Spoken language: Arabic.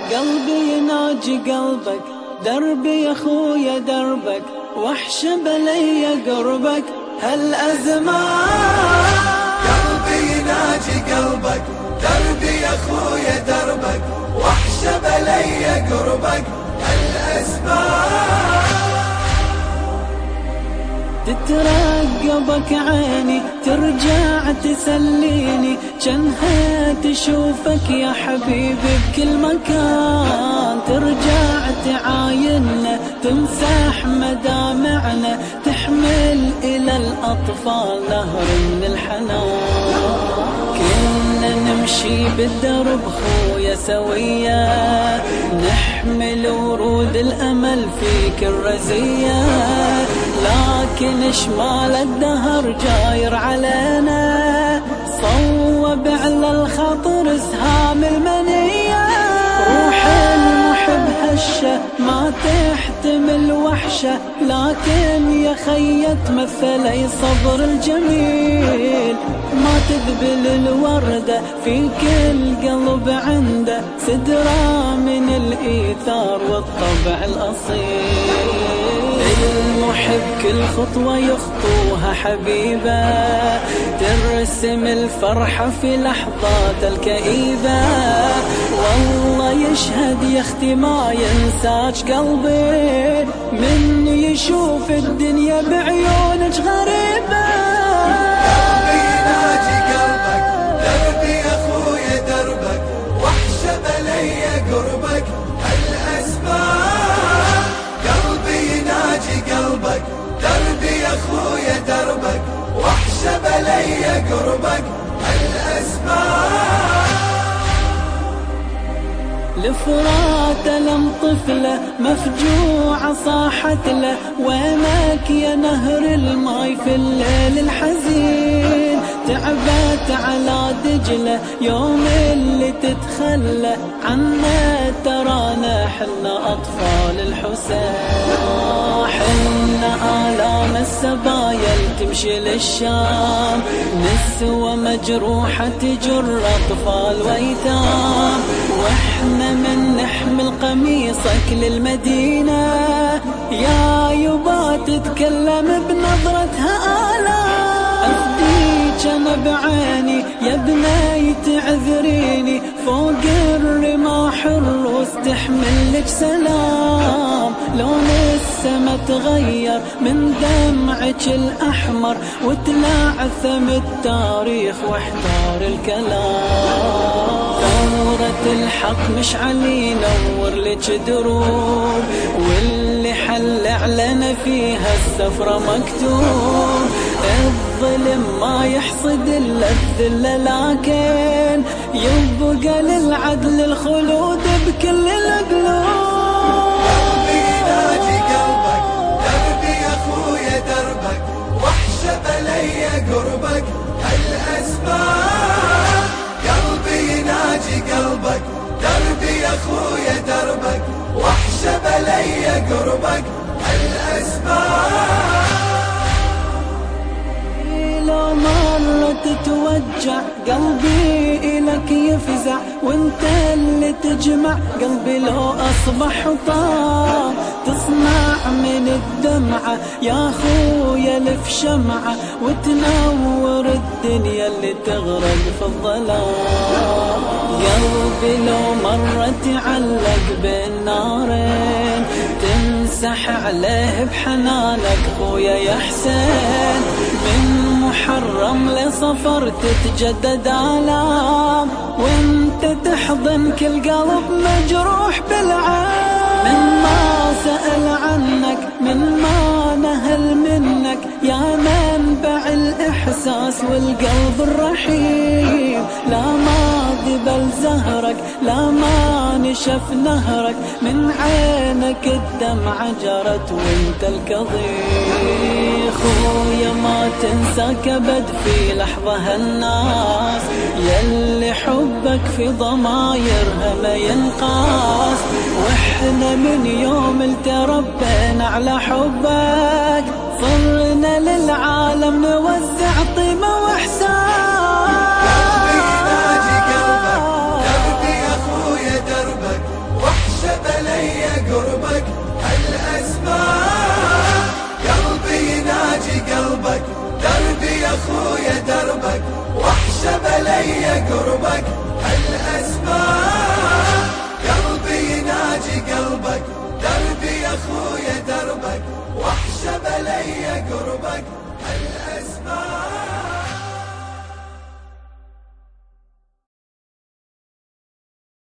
قلبي يناجي قلبك، دربي يا خويا دربك، وحش بلي قربك هالأزمان. قلبي يناجي قلبك، دربي يا خويا دربك، وحش بلي قربك هالأزمان. تترقبك عيني ترجع تسليني، جنها تشوفك يا حبيبي بكل مكان. ترجع تعايننا تمسح مدامعنا، تحمل إلى الأطفال نهر من الحنان. كنا نمشي بالدرب خويا سويا، نحمل ورود الأمل فيك الرزية، لكن شمال الدهر جاير علينا، صوب على الخاطر سهام المنية. روح المحب هشة ما تحتمل وحشة، لكن يا خي تمثلي صبر الجميل. ما تذبل الوردة في كل قلب عنده، سدرة من الإيثار والطبع الأصيل. المحب كل خطوة يخطوها حبيبة، ترسم الفرحة في لحظات الكئيبة. والله يشهد يا اختي ما ينساك قلبي، من يشوف الدنيا بعيونك غريبة. قلبي يناجي قلبك، دربي يا خويا دربك، وحش بلي قربك هالأسباب. قلبي يناجي قلبك، دربي يا خويا دربك، وحش بلي قربك هالأسباب. لفرات لم طفلة مفجوعة صاحت له، وينك يا نهر الماي في الليل الحزين. تعبت على دجلة يوم اللي تتخلى عنا، ترانا حنا أطفال الحسين. حنا آلام السبايا تمشي للشام، نسوى مجروحة تجر أطفال ويتام. واحنا من نحمل قميصك للمدينة، يا يبا تتكلم بنظرتها آلام. أفديك أنا بعيني يا بني تعذريني، فوق الرماح الروس تحمل لك سلام. لون السما تغير من دمعك الأحمر، وتلعثم التاريخ واحتار الكلام. ثورة الحق مشعل نور لك دروب، واللي حل علينا فيها السفرة مكتوب. الظلم ما يحصد إلا الذلة، لكن يبقى للعدل الخلود بكل القلوب. قلبي يناجي قلبك، دربي يا خويا دربك، وحش بلي قربك هالأسباب. قلبي يناجي قلبك، دربي يا خويا دربك، وحش بلي قربك هالأسباب. لو مرة تتوجع قلبي إلك يفزع، وانت اللي تجمع قلبي لو أصبح طار. تصنع من الدمعة يا خويا لف شمعة، وتنور الدنيا اللي تغرق في الظلام. قلبي لو مرة تعلق بين نارين، تمسح عليه بحنانك خويا يا حسين. من محرم لصفر تتجدد آلام، وانت تحضن كل قلب مجروح بالعين. من ما سأل عنك من ما نهل منك، يا منبع الإحساس والقلب الرحيم. لا ما ذبل زهرك لا ما نشف نهرك، من عينك الدمعة جرت وانت الكظيم. خويا ما تنساك أبد في لحظة هالناس، يلي حبك في ضمايرها ما ينقاس. واحنا من يوم التربينا على حبك، صرنا للعالم نوزع طيبة واحسان.